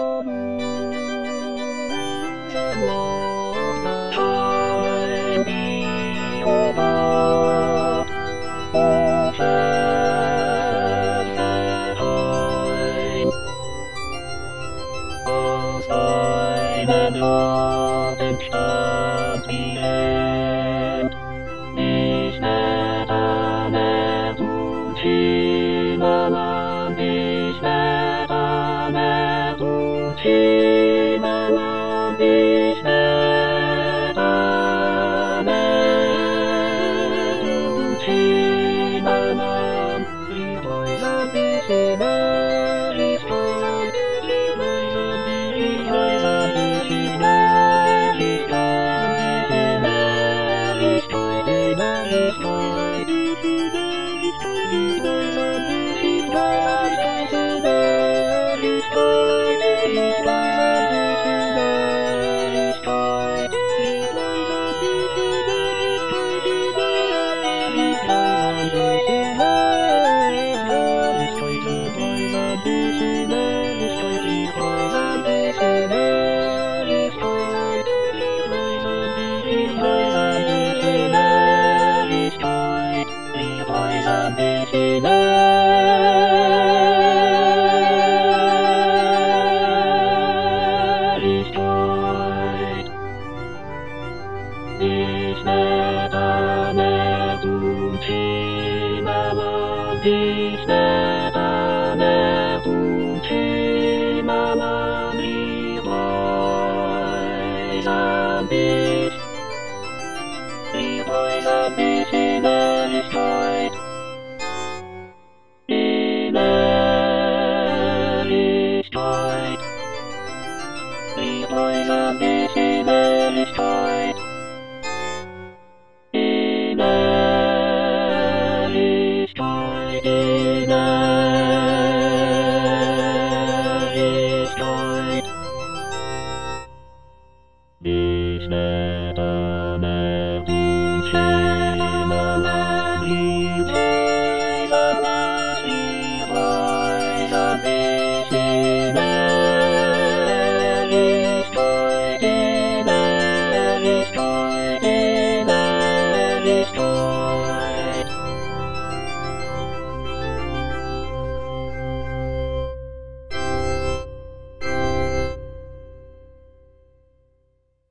Time be over. Oh, and hope and stop the end. Is that an Mama, is that an Mama, is that an Mama, he plays a busy man, he's gone, he plays a busy man, he's gone, busy man, he's gone, busy man, he's gone, busy man, he's gone, he plays a busy man, he's gone, he's gone, he plays a busy man, he's gone, he plays a busy man, he's gone, busy man, he plays a busy man, he's gone, he plays a busy man, he's gone, he plays a busy man, he's gone, he plays a busy man, he's gone, he plays a busy man, he's gone. Is that an Mama? Is that an Mama? He plays a beat. He plays a busy man, he's tight. Man, he's tight. He plays a busy man, he's tight. Man, he's tight.